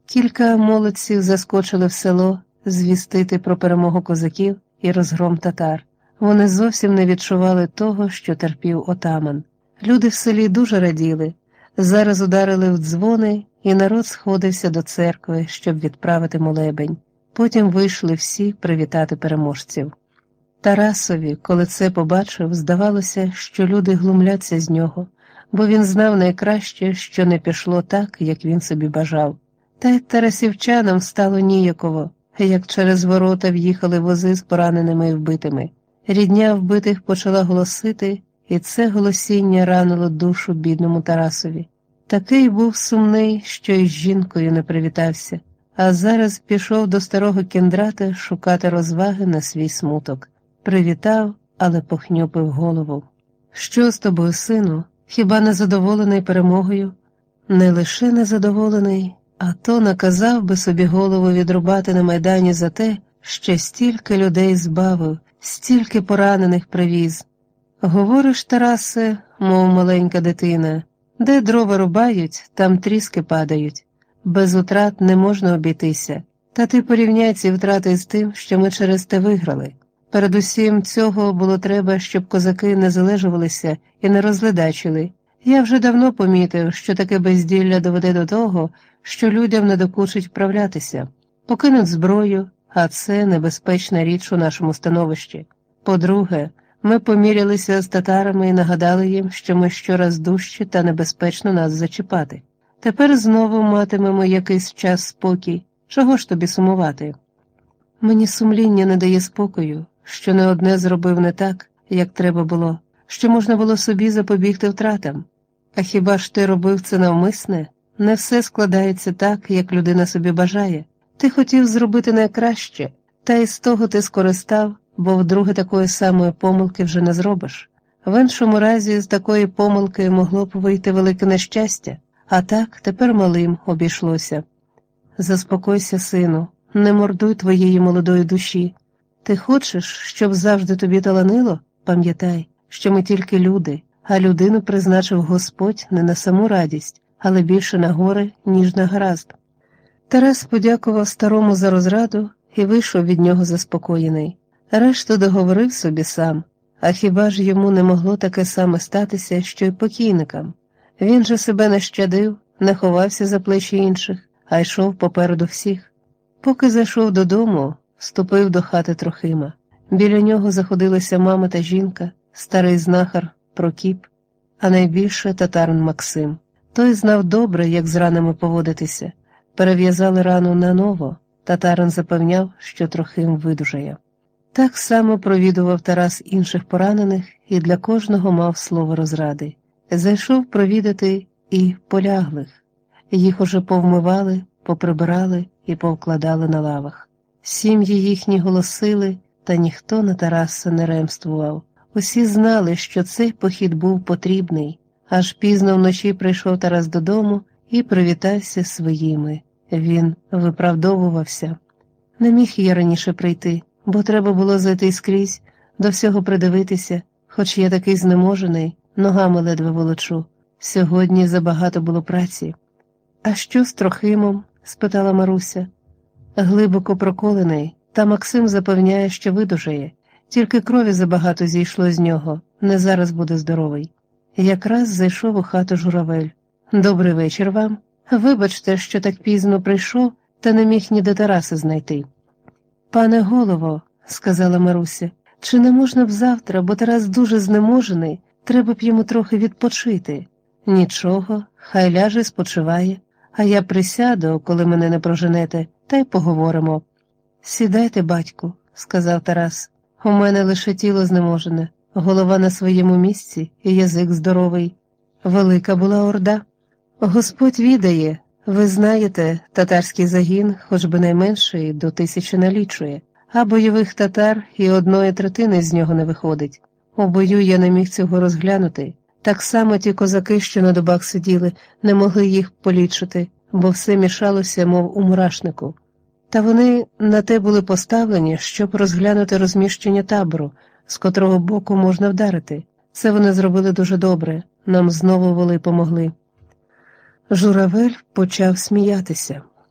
Кілька молодців заскочили в село звістити про перемогу козаків і розгром татар. Вони зовсім не відчували того, що терпів отаман. Люди в селі дуже раділи. Зараз ударили в дзвони, і народ сходився до церкви, щоб відправити молебень. Потім вийшли всі привітати переможців. Тарасові, коли це побачив, здавалося, що люди глумляться з нього, бо він знав найкраще, що не пішло так, як він собі бажав. Та й тарасівчанам стало ніяково, як через ворота в'їхали вози з пораненими і вбитими. Рідня вбитих почала голосити, і це голосіння ранило душу бідному Тарасові. Такий був сумний, що й з жінкою не привітався, а зараз пішов до старого Кіндрата шукати розваги на свій смуток. Привітав, але похнюпив голову. «Що з тобою, сину? Хіба не задоволений перемогою?» «Не лише незадоволений, а то наказав би собі голову відрубати на майдані за те, що стільки людей збавив, стільки поранених привіз. Говориш, Тарасе, мов маленька дитина, де дрова рубають, там тріски падають. Без утрат не можна обійтися. Та ти порівняй ці втрати з тим, що ми через те виграли. Передусім цього було треба, щоб козаки не залежувалися і не розледачили. Я вже давно помітив, що таке безділля доведе до того, що людям не докучить вправлятися. Покинуть зброю, а це небезпечна річ у нашому становищі. По-друге, ми помірялися з татарами і нагадали їм, що ми щораз дужче та небезпечно нас зачіпати. Тепер знову матимемо якийсь час спокій. Чого ж тобі сумувати? Мені сумління не дає спокою, що не одне зробив не так, як треба було, що можна було собі запобігти втратам. А хіба ж ти робив це навмисне? Не все складається так, як людина собі бажає. Ти хотів зробити найкраще, та й з того ти скористав, бо вдруге такої самої помилки вже не зробиш. В іншому разі з такої помилки могло б вийти велике нещастя, а так тепер малим обійшлося. Заспокойся, сину, не мордуй твоєї молодої душі. Ти хочеш, щоб завжди тобі таланило? Пам'ятай, що ми тільки люди, а людину призначив Господь не на саму радість, але більше на горе, ніж на гаразд. Тарас подякував старому за розраду і вийшов від нього заспокоєний. Решту договорив собі сам, а хіба ж йому не могло таке саме статися, що й покійникам? Він же себе не щадив, не ховався за плечі інших, а йшов попереду всіх. Поки зайшов додому, вступив до хати Трохима. Біля нього заходилися мама та жінка, старий знахар Прокіп, а найбільше татарин Максим. Той знав добре, як з ранами поводитися. Перев'язали рану наново, татарин запевняв, що Трохим видужає. Так само провідував Тарас інших поранених і для кожного мав слово розради. Зайшов провідати і поляглих. Їх уже повмивали, поприбирали і повкладали на лавах. Сім'ї їхні голосили, та ніхто на Тараса не ремствував. Усі знали, що цей похід був потрібний. Аж пізно вночі прийшов Тарас додому і привітався з своїми. Він виправдовувався. Не міг я раніше прийти, бо треба було зайти скрізь, до всього придивитися, хоч я такий знеможений, ногами ледве волочу. Сьогодні забагато було праці. «А що з Трохимом?» – спитала Маруся. «Глибоко проколений, та Максим запевняє, що видужає. Тільки крові забагато зійшло з нього, не зараз буде здоровий». Якраз зайшов у хату Журавель. «Добрий вечір вам. Вибачте, що так пізно прийшов, та не міг ніде Тараса знайти». «Пане голово», – сказала Маруся, – «чи не можна б завтра, бо Тарас дуже знеможений, треба б йому трохи відпочити». «Нічого, хай ляже і спочиває, а я присяду, коли мене не проженете, та й поговоримо». «Сідайте, батьку», – сказав Тарас, – «у мене лише тіло знеможене, голова на своєму місці і язик здоровий». Велика була орда. «Господь відає, ви знаєте, татарський загін, хоч би найменший, до 1000 налічує, а бойових татар і 1/3 з нього не виходить. У бою я не міг цього розглянути. Так само ті козаки, що на дубах сиділи, не могли їх полічити, бо все мішалося, мов у мурашнику. Та вони на те були поставлені, щоб розглянути розміщення табору, з котрого боку можна вдарити. Це вони зробили дуже добре, нам знову воли помогли». Журавель почав сміятися.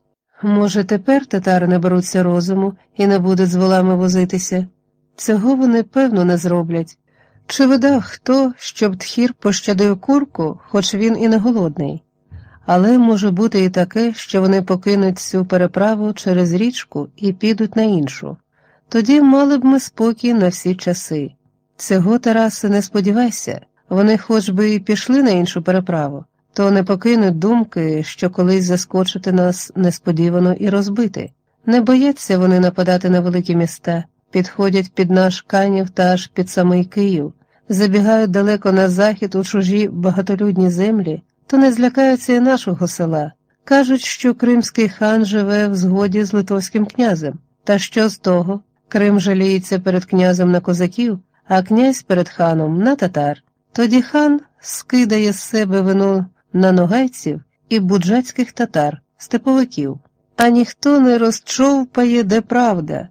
Може, тепер татари наберуться розуму і не будуть з волами возитися? Цього вони, певно, не зроблять. Чи видав хто, щоб Тхір пощадив курку, хоч він і не голодний? Але може бути і таке, що вони покинуть цю переправу через річку і підуть на іншу. Тоді мали б ми спокій на всі часи. Цього, Тарасе, не сподівайся. Вони хоч би і пішли на іншу переправу, то не покинуть думки, що колись заскочити нас несподівано і розбити. Не бояться вони нападати на великі міста, підходять під наш Канів та аж під самий Київ, забігають далеко на захід у чужі багатолюдні землі, то не злякаються і нашого села. Кажуть, що кримський хан живе в згоді з литовським князем. Та що з того? Крим жаліється перед князем на козаків, а князь перед ханом на татар. Тоді хан скидає з себе вину на ногайців і буджацьких татар, степовиків. А ніхто не розчовпає, де правда.